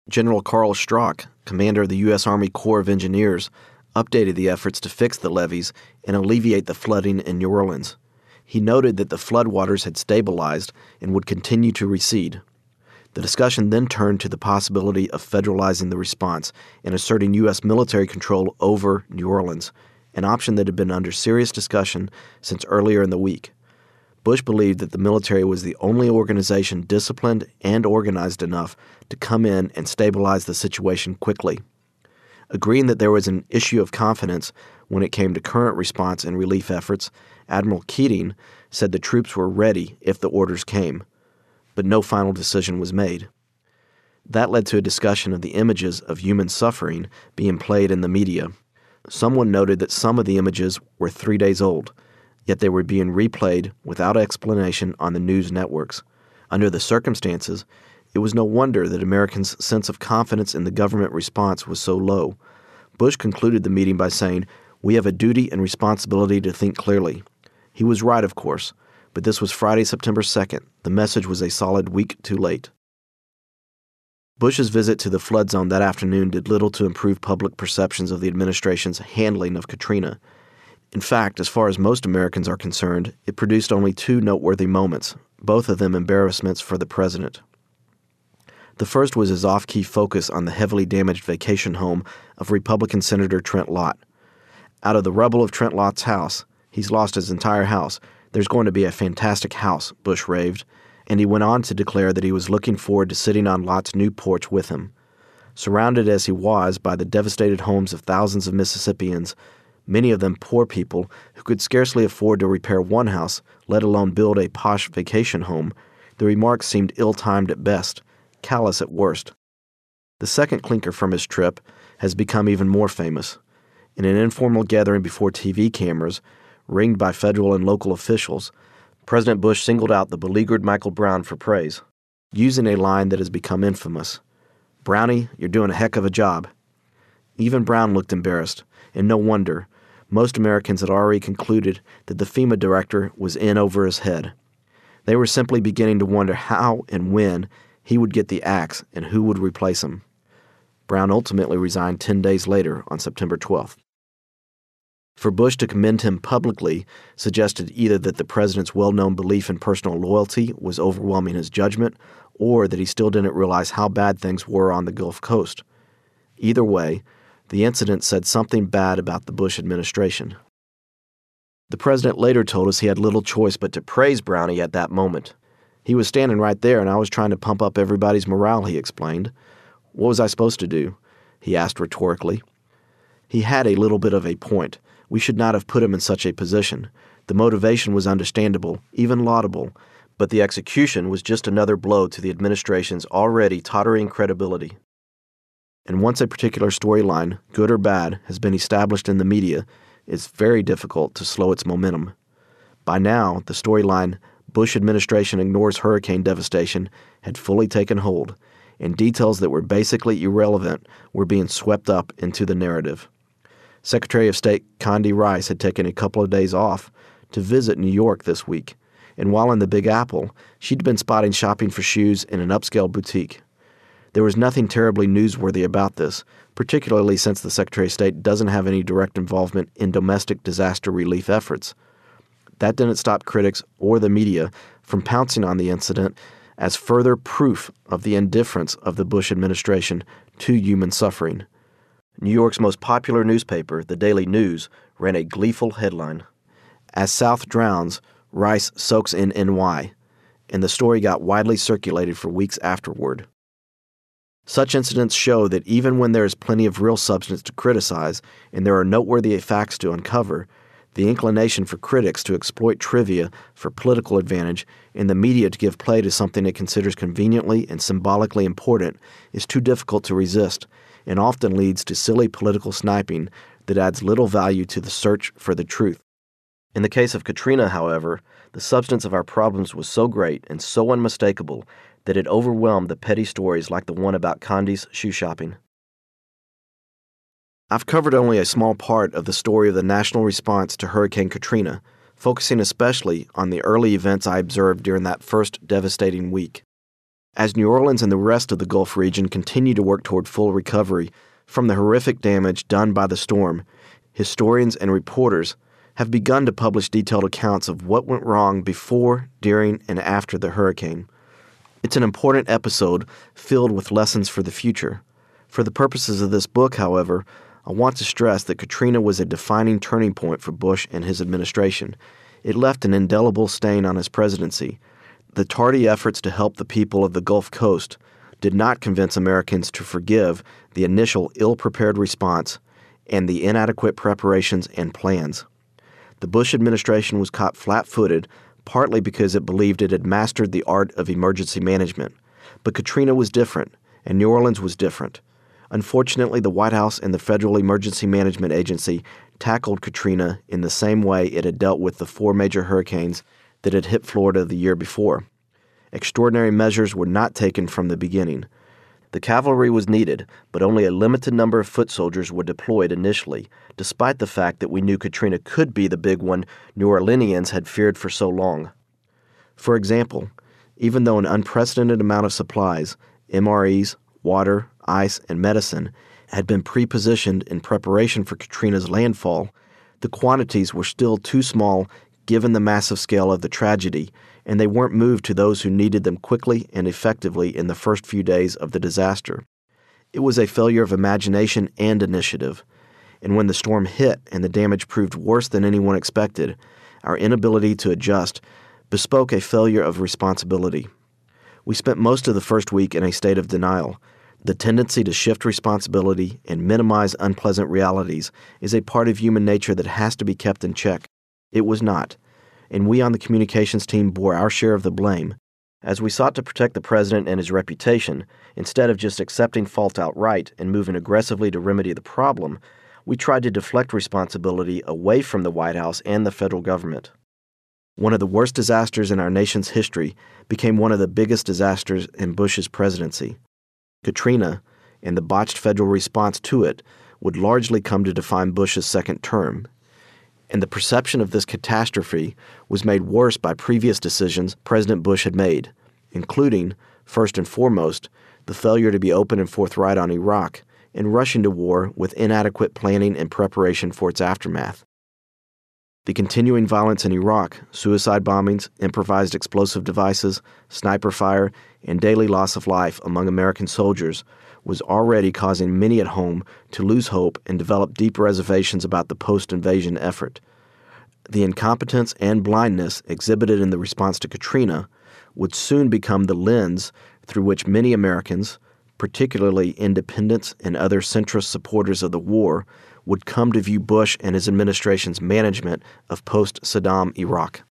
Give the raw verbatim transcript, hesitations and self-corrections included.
General Carl Strock, commander of the U S Army Corps of Engineers, updated the efforts to fix the levees and alleviate the flooding in New Orleans. He noted that the floodwaters had stabilized and would continue to recede. The discussion then turned to the possibility of federalizing the response and asserting U S military control over New Orleans, an option that had been under serious discussion since earlier in the week. Bush believed that the military was the only organization disciplined and organized enough to come in and stabilize the situation quickly. Agreeing that there was an issue of confidence when it came to current response and relief efforts, Admiral Keating said the troops were ready if the orders came, but no final decision was made. That led to a discussion of the images of human suffering being played in the media. Someone noted that some of the images were three days old, yet they were being replayed without explanation on the news networks. Under the circumstances, it was no wonder that Americans' sense of confidence in the government response was so low. Bush concluded the meeting by saying, "We have a duty and responsibility to think clearly." He was right, of course, but this was Friday, September second. The message was a solid week too late. Bush's visit to the flood zone that afternoon did little to improve public perceptions of the administration's handling of Katrina. In fact, as far as most Americans are concerned, it produced only two noteworthy moments, both of them embarrassments for the president. The first was his off-key focus on the heavily damaged vacation home of Republican Senator Trent Lott. Out of the rubble of Trent Lott's house, he's lost his entire house, there's going to be a fantastic house, Bush raved, and he went on to declare that he was looking forward to sitting on Lott's new porch with him. Surrounded as he was by the devastated homes of thousands of Mississippians, many of them poor people who could scarcely afford to repair one house, let alone build a posh vacation home, the remarks seemed ill-timed at best, callous at worst. The second clinker from his trip has become even more famous. In an informal gathering before T V cameras, ringed by federal and local officials, President Bush singled out the beleaguered Michael Brown for praise, using a line that has become infamous. "Brownie, you're doing a heck of a job." Even Brown looked embarrassed, and no wonder. Most Americans had already concluded that the FEMA director was in over his head. They were simply beginning to wonder how and when he would get the axe and who would replace him. Brown ultimately resigned ten days later on September twelfth. For Bush to commend him publicly suggested either that the president's well-known belief in personal loyalty was overwhelming his judgment, or that he still didn't realize how bad things were on the Gulf Coast. Either way, the incident said something bad about the Bush administration. The president later told us he had little choice but to praise Brownie at that moment. "He was standing right there and I was trying to pump up everybody's morale," he explained. "What was I supposed to do?" he asked rhetorically. He had a little bit of a point. We should not have put him in such a position. The motivation was understandable, even laudable, but the execution was just another blow to the administration's already tottering credibility. And once a particular storyline, good or bad, has been established in the media, it's very difficult to slow its momentum. By now, the storyline, "Bush administration ignores hurricane devastation," had fully taken hold, and details that were basically irrelevant were being swept up into the narrative. Secretary of State Condi Rice had taken a couple of days off to visit New York this week, and while in the Big Apple, she'd been spotting shopping for shoes in an upscale boutique. There was nothing terribly newsworthy about this, particularly since the Secretary of State doesn't have any direct involvement in domestic disaster relief efforts. That didn't stop critics or the media from pouncing on the incident as further proof of the indifference of the Bush administration to human suffering. New York's most popular newspaper, the Daily News, ran a gleeful headline, "As South Drowns, Rice Soaks in N Y," and the story got widely circulated for weeks afterward. Such incidents show that even when there is plenty of real substance to criticize and there are noteworthy facts to uncover, the inclination for critics to exploit trivia for political advantage and the media to give play to something it considers conveniently and symbolically important is too difficult to resist, and often leads to silly political sniping that adds little value to the search for the truth. In the case of Katrina, however, the substance of our problems was so great and so unmistakable that it overwhelmed the petty stories like the one about Condi's shoe shopping. I've covered only a small part of the story of the national response to Hurricane Katrina, focusing especially on the early events I observed during that first devastating week. As New Orleans and the rest of the Gulf region continue to work toward full recovery from the horrific damage done by the storm, historians and reporters have begun to publish detailed accounts of what went wrong before, during, and after the hurricane. It's an important episode filled with lessons for the future. For the purposes of this book, however, I want to stress that Katrina was a defining turning point for Bush and his administration. It left an indelible stain on his presidency. The tardy efforts to help the people of the Gulf Coast did not convince Americans to forgive the initial ill-prepared response and the inadequate preparations and plans. The Bush administration was caught flat-footed, partly because it believed it had mastered the art of emergency management. But Katrina was different, and New Orleans was different. Unfortunately, the White House and the Federal Emergency Management Agency tackled Katrina in the same way it had dealt with the four major hurricanes that had hit Florida the year before. Extraordinary measures were not taken from the beginning. The cavalry was needed, but only a limited number of foot soldiers were deployed initially, despite the fact that we knew Katrina could be the big one New Orleanians had feared for so long. For example, even though an unprecedented amount of supplies, M R Es, water, ice, and medicine had been pre-positioned in preparation for Katrina's landfall, the quantities were still too small given the massive scale of the tragedy, and they weren't moved to those who needed them quickly and effectively in the first few days of the disaster. It was a failure of imagination and initiative, and when the storm hit and the damage proved worse than anyone expected, our inability to adjust bespoke a failure of responsibility. We spent most of the first week in a state of denial. The tendency to shift responsibility and minimize unpleasant realities is a part of human nature that has to be kept in check. It was not, and we on the communications team bore our share of the blame. As we sought to protect the president and his reputation, instead of just accepting fault outright and moving aggressively to remedy the problem, we tried to deflect responsibility away from the White House and the federal government. One of the worst disasters in our nation's history became one of the biggest disasters in Bush's presidency. Katrina, and the botched federal response to it, would largely come to define Bush's second term. And the perception of this catastrophe was made worse by previous decisions President Bush had made, including, first and foremost, the failure to be open and forthright on Iraq and rushing to war with inadequate planning and preparation for its aftermath. The continuing violence in Iraq, suicide bombings, improvised explosive devices, sniper fire, and daily loss of life among American soldiers was already causing many at home to lose hope and develop deep reservations about the post-invasion effort. The incompetence and blindness exhibited in the response to Katrina would soon become the lens through which many Americans, particularly independents and other centrist supporters of the war, would come to view Bush and his administration's management of post-Saddam Iraq.